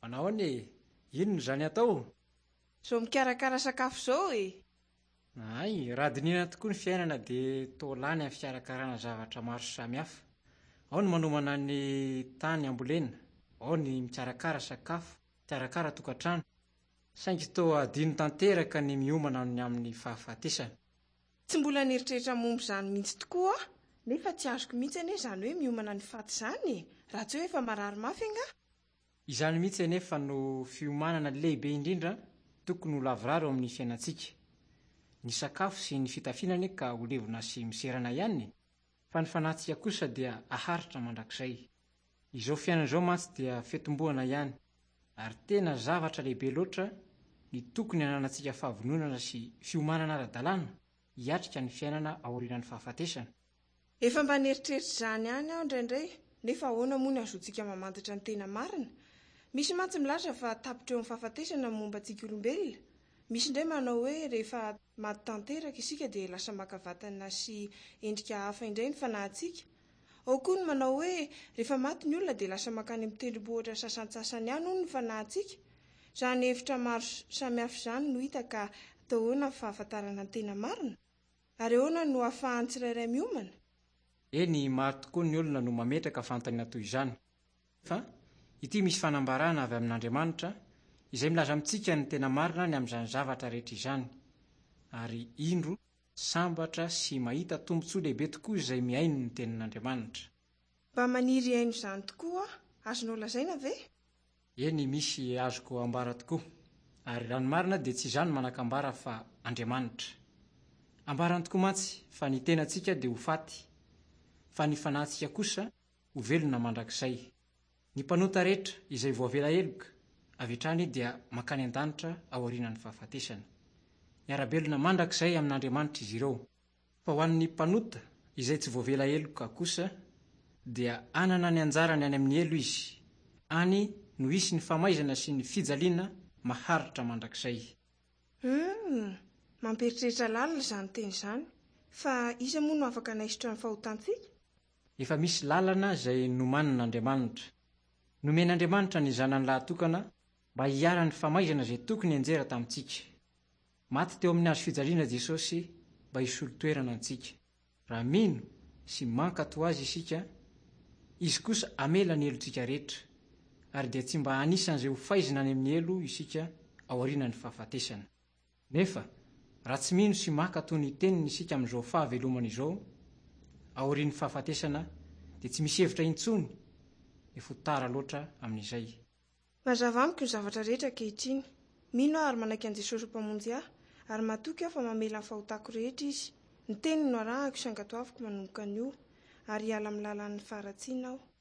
Manao any e, inona izany atao? Zao mikarakara sakafo zao e. Ay, raha dinihana tokoa ny fiainana dia toa lany amin'ny fikarakarana zavatra maro samihafa. Ao ny manomana ny tany ambolena, ao ny mikarakara sakafo, mikarakara tokantrano. Saingy toa adino tanteraka ny miomana amin'ny fahafatesana. Tsy mbola nieritreritra momba izany mihitsy tokoa aho, nefa tsy azoko mihitsy anie izany hoe miomana ny faty izany e. Raha tsy hoe efa marary mafy anga. Izany mihitsy anefa no fiomanana lehibe indrindra tokony ho lavraro amin'ny fiainantsika. Ny sakafo sy ny fitafiana anie ka ho levona sy miserana ihany, fa ny fanahintsika kosa dia aharitra mandrakizay. Izao fiainana izao mantsy dia fitomboana ihany, ary tena zavatra lehibe loatra ny tokony hananantsika fahavononana sy fiomanana ara-dalàna hiatrika ny fiainana aorianan'ny fahafatesana. Efa mba nieritreritra izany ihany aho indraindray, nefa ahoana moa ny azotsika mamantatra ny tena marina. Misy mantsy milaza fa tapitra eo amin'ny fahafatesana momba antsika olombelona. Misy indray manao hoe rehefa maty tanteraka isika dia lasa maka vatana sy endrika hafa indray ny fanahintsika. Ao koa ny manao hoe rehefa maty ny olona dia lasa makany amin'ny tendrombohitra sasantsasany ihany hono ny fanahintsika. Izany hevitra maro samihafa izany no hita ka atao ahoana ny fahafantarana ny tena marina? Ary ahoana no ahafahan'ny tsirairay miomana? Eny, maro tokoa ny olona no mametraka fanontaniana toy izany. Fa ity misy fanambarana avy amin'Andriamanitra izay milaza amintsika ny tena marina ny amin'izany zavatra rehetra izany. Ary indro sambatra sy mahita tombontsoa lehibe tokoa izay miaino ny tenin'Andriamanitra. Mba maniry haino izany tokoa, azonao lazaina ve? Eny, misy azoko ambara tokoa. Ary raha ny marina dia tsy izany manan-kambara fa Andriamanitra. Ambarany tokoa mantsy fa ny tenantsika dia ho faty, fa ny fanahintsika kosa ho velona mandrakizay. Ny mpanota rehetra izay voavela heloka avy hatrany dia mankany an-danitra aorianan'ny fahafatesana. Miarabelona mandrakizay amin'Andriamanitra izy ireo. Fa ho an'ny mpanota izay tsy voavela heloka kosa dia anana ny anjarany any amin'ny elo izy. Any no hisy ny famaizana sy ny fijaliana maharitra mandrakizay. Mamperitreritra lalina izany teny izany. Fa isa moa no afaka naisitra ny fahotantsika? Efa misy lalana izay nomanin'Andriamanitra. Nomen'Andriamanitra ny zanany lahatokana mba hiara ny famaizana izay tokony anjera tamintsika. Maty teo amin'ny hazo fijaliana Jesosy mba hisolo toerana antsika. Raha mino sy mankato azy isika, izy kosa amela ny elontsika rehetra, ary dia tsy mba anisan'izay ho faizina any amin'ny elo isika aorianan'ny fahafatesana. Nefa raha tsy mino sy mankato ny teniny isika amin'izao fahavelomana izao aorian'ny fahafatesana dia tsy misy hevitra intsony, efa tara loatra amin'izay. Mazava amiko ny zavatra rehetra ankehitriny. Mino aho ary manaiky an'i Jesosy mpamonjy ahy, ary matoky aho fa mamela ny fahotako rehetra izy. Ny teniny no arahako sy angatoaviko manomboka an'io, ary hiala amin'ny lalan'ny faharatsiana aho.